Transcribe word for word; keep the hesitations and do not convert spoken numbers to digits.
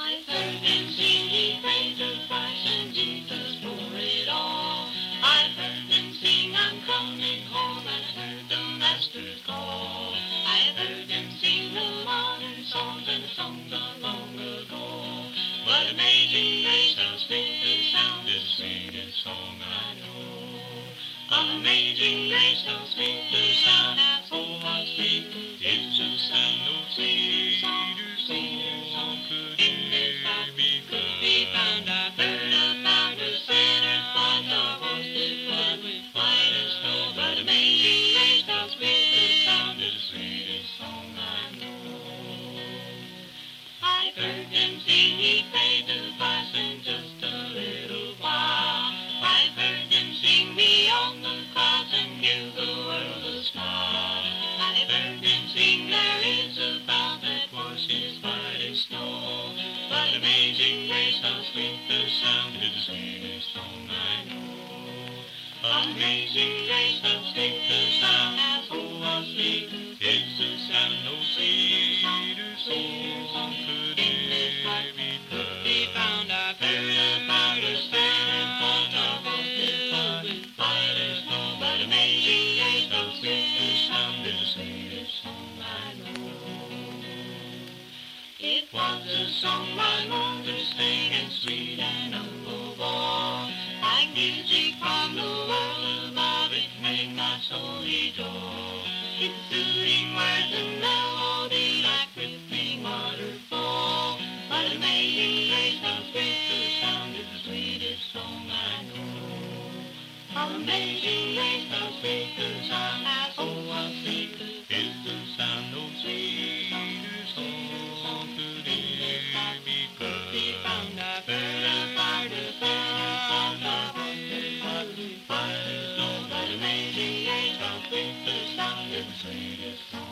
I've heard them sing, he paid the price and Jesus for it all. I've heard them sing, I'm coming home, and I heard the Master's call. I've heard them sing the modern songs and the songs of long ago. But amazing grace, how sweet the sound, is the sweetest song I know. Amazing grace, how sweet the sound, oh how sweet is the sound, no sweeter song could ever be found. I've heard about a sinner fought the horse's blood with white as snow, but amazing grace, how sweet the sound, is the sweetest song I know. I've heard them sing, he paid the price in just a little while. I've heard them sing beyond the clouds and give the world a smile. I've heard them sing, there is a vow that washes white as snow. But amazing grace, how sweet the sound, is the sweetest song I know. Amazing grace, how sweet the sound, oh how sweet is the sound, no sweeter song could ever be found. I've heard about a sinner fought the horse's blood with white as snow, but amazing grace, how sweet the sound, is the sweetest song I know. It was a song my mother sang, and sweet and above all, like music from the world above, it made my soul rejoice. Its soothing words and melody, like rippling waterfall. But amazing grace, how sweet the sound, is the sweetest song I know. Amazing grace, how sweet the sound, oh how sweet is the sound, no sweeter song could ever be found. I've heard about a sinner fought the horse's blood with white as snow, but amazing grace, how sweet the sound, is the sweetest song.